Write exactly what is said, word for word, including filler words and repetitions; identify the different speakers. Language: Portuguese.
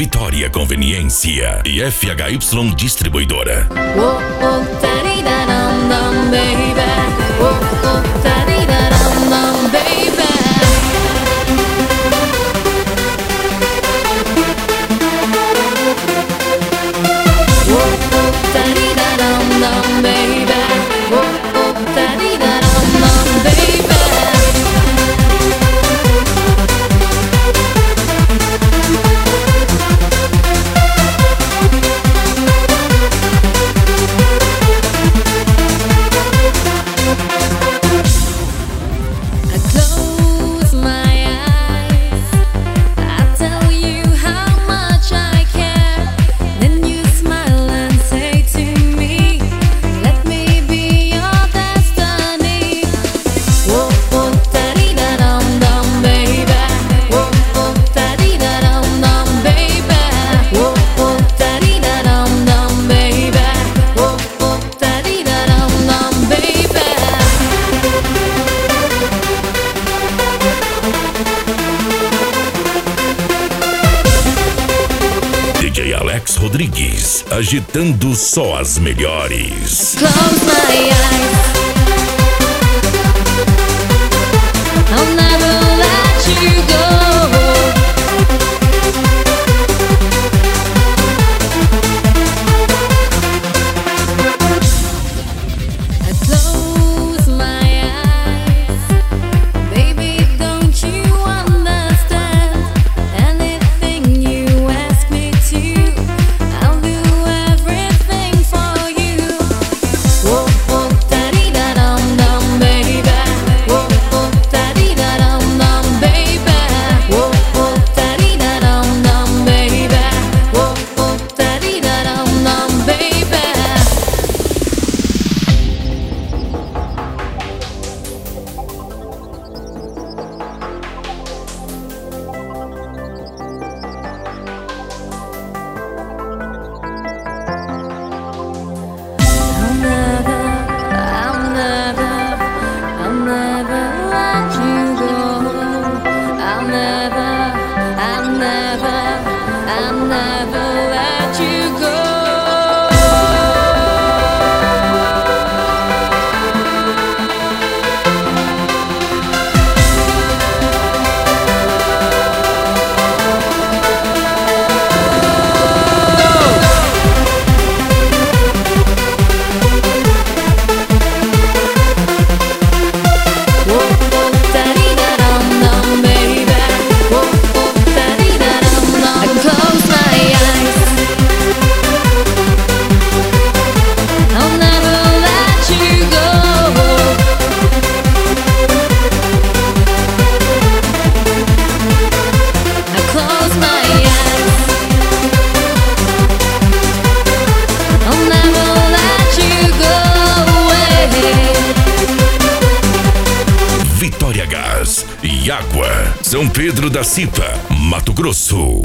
Speaker 1: Vitória Conveniência e F H Y Distribuidora.
Speaker 2: Oh, oh, tari-da-dum-dum, baby. Oh, oh, tari-da-dum-dum, baby. Oh, oh, tari-da-dum-dum, baby. Oh, oh, tari-da-dum-dum, baby.
Speaker 1: D J Alex Rodrigues, agitando só as melhores.
Speaker 2: Close my eyes. I'll never let you go. I close my eyes. Baby, don't you understand? Anything you ask me to, I'll do everything for you. Oh, oh, tari-da-dum-dum, baby. Oh, oh, tari-da-dum-dum, baby. Oh, oh, tari-da-dum-dum, baby. Oh, oh, tari-da-dum-dum, baby. I'll never, I'll never, I'll never let you go. I'll never, I'll never, I'll never let you go.
Speaker 1: Vitória Gás e Água, São Pedro da Cipa, Mato Grosso.